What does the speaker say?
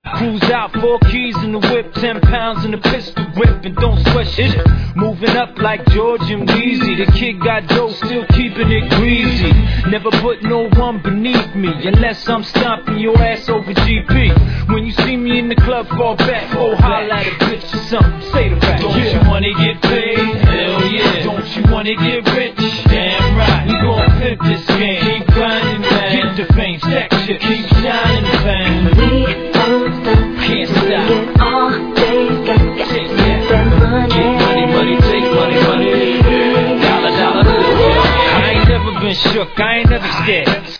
Cruise out, 4 keys in the whip, 10 pounds in the pistol grip, and don't sweat shit. Moving up like George and Weezy. The kid got dope, still keeping it greasy. Never put no one beneath me, unless I'm stomping your ass over GP. When you see me in the club, fall back, oh holla at a bitch or something, say the rap. Don't you wanna get paid? Hell yeah. Don't you wanna get rich? Damn right. We gon' pimp this game. Keep grinding, man. Get the fame, stack shit, keep shining, man. We don't stop. Can't stop. Get all day, got Take that. that money. Get money, money, take money, money. Dollar, dollar, bill. I ain't never been shook, I ain't never scared.